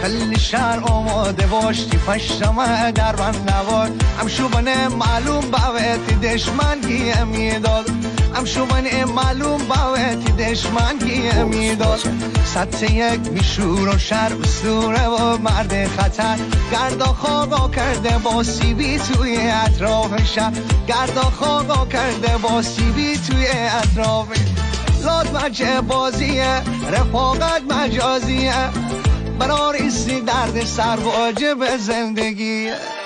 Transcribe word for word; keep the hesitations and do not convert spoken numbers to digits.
خلی شهر آماده باش تی پشتمه در من نوار ام شوبنه معلوم باوتی دشمن گیه میداد ام شوبنه معلوم باوتی دشمن گیه میداد سطح یک میشور و شهر اسطوره و مرد خطر گردا خوابا کرده با سیبی توی اطراف شهر گردا خوابا کرده با سیبی توی اطراف لاد مچه بازیه رفاقت مجازیه برار ایستی درد سر واجب زندگیه